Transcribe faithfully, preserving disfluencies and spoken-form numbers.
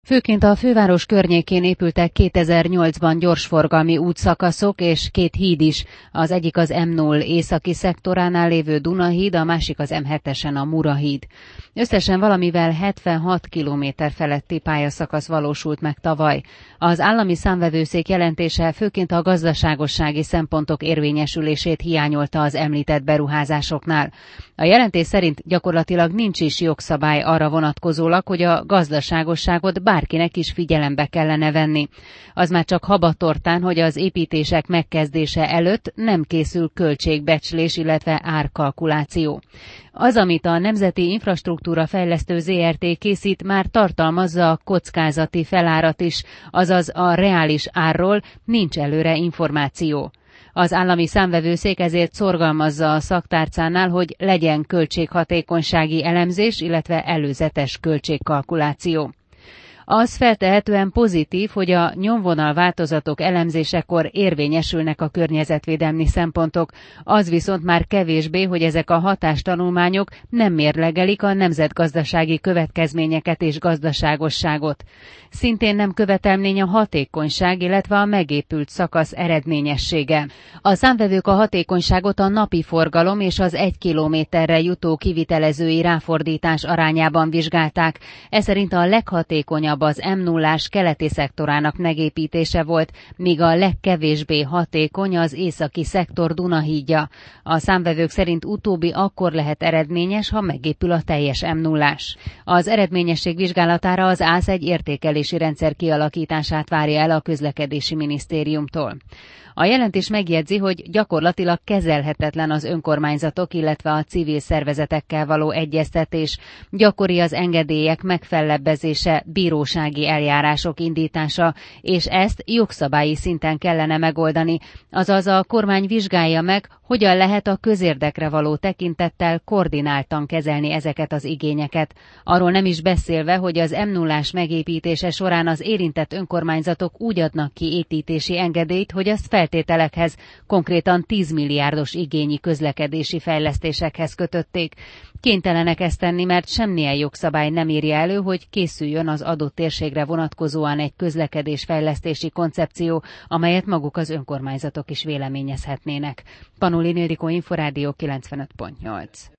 Főként a főváros környékén épültek kétezer-nyolcban gyorsforgalmi útszakaszok és két híd is, az egyik az M nulla északi szektoránál lévő Dunahíd, a másik az M hetesen a Murahíd. Összesen valamivel hetvenhat kilométer feletti pályaszakasz valósult meg tavaly. Az állami számvevőszék jelentése főként a gazdaságossági szempontok érvényesülését hiányolta az említett beruházásoknál. A jelentés szerint gyakorlatilag nincs is jogszabály arra vonatkozólag, hogy a gazdaságosságot bárkinek is figyelembe kellene venni. Az már csak habatortán, hogy az építések megkezdése előtt nem készül költségbecslés, illetve árkalkuláció. Az, amit a Nemzeti Infrastruktúra Fejlesztő zé er té készít, már tartalmazza a kockázati felárat is, azaz a reális árról nincs előre információ. Az állami számvevőszék ezért szorgalmazza a szaktárcánál, hogy legyen költséghatékonysági elemzés, illetve előzetes költségkalkuláció. Az feltehetően pozitív, hogy a nyomvonal változatok elemzésekor érvényesülnek a környezetvédelmi szempontok, az viszont már kevésbé, hogy ezek a hatástanulmányok nem mérlegelik a nemzetgazdasági következményeket és gazdaságosságot. Szintén nem követelmény a hatékonyság, illetve a megépült szakasz eredményessége. A számvevők a hatékonyságot a napi forgalom és az egy kilométerre jutó kivitelezői ráfordítás arányában vizsgálták. Ez szerint a leghatékonyabb az M nullás keleti szektorának megépítése volt, míg a legkevésbé hatékony az északi szektor Dunahídja. A számvevők szerint utóbbi akkor lehet eredményes, ha megépül a teljes M nullás. Az eredményesség vizsgálatára az ÁSZ egy értékelési rendszer kialakítását várja el a közlekedési minisztériumtól. A jelentés megjegyzi, hogy gyakorlatilag kezelhetetlen az önkormányzatok, illetve a civil szervezetekkel való egyeztetés. Gyakori az engedélyek megfellebbezése, bírósági eljárások indítása, és ezt jogszabályi szinten kellene megoldani, azaz a kormány vizsgálja meg, hogyan lehet a közérdekre való tekintettel koordináltan kezelni ezeket az igényeket. Arról nem is beszélve, hogy az M nullás megépítése során az érintett önkormányzatok úgy adnak ki építési engedélyt, hogy azt feltételekhez, konkrétan tíz milliárdos igényi közlekedési fejlesztésekhez kötötték. Kénytelenek ezt tenni, mert semmilyen jogszabály nem írja elő, hogy készüljön az adott térségre vonatkozóan egy közlekedésfejlesztési koncepció, amelyet maguk az önkormányzatok is véleményezhetnének. Panolin Ildikó, Inforádió kilencvenöt pont nyolc.